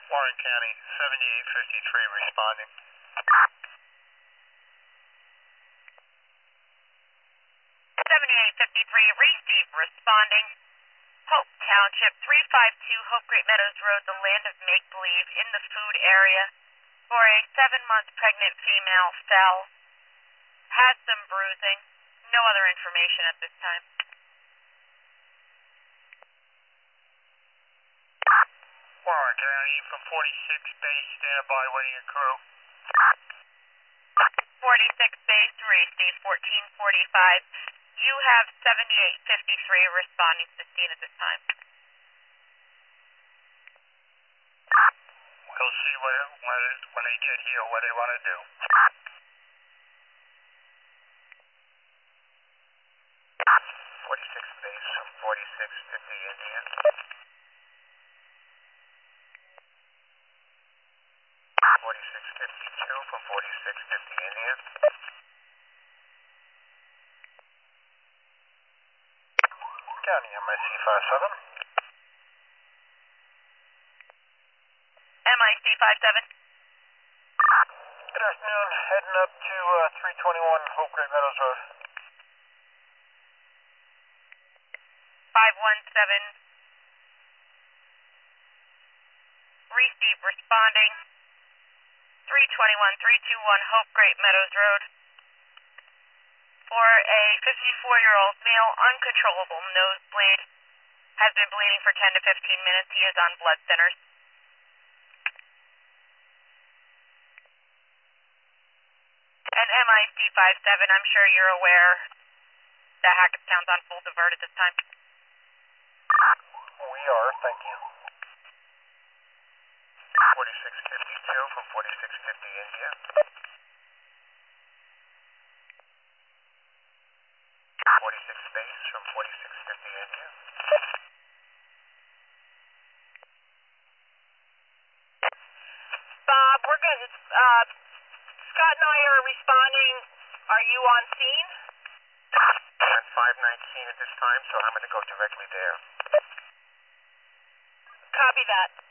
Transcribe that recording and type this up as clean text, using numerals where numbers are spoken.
Warren County, 7853 responding. 7853, receive responding. Hope Township, 352 Hope Great Meadows Road, the land of make-believe, in the food area, for a 7-month pregnant female fell. Had some bruising. No other information at this time. Warren County from 46 base, stand by, waiting your crew. 46 base, receive 1445. You have 7853 responding to the scene at this time. We'll see when they get here what they want to do. 46 base from 4650 Indian. 4652 from 4650 Indian. County MIC 57. MIC 57. Good afternoon, heading up to 321 Hope Great Meadows Road. 517. Receive responding. 321 Hope Great Meadows Road. For a 54-year-old male, uncontrollable nosebleed. Has been bleeding for 10 to 15 minutes. He is on blood thinners. And MIC 57, I'm sure you're aware that Hackettstown's on full divert at this time. We are, thank you. 4652 from 4650 India. 46 base from 4650 India. Bob, we're good. Scott and I are responding. Are you on scene? At 519 at this time, so I'm going to go directly there. Copy that.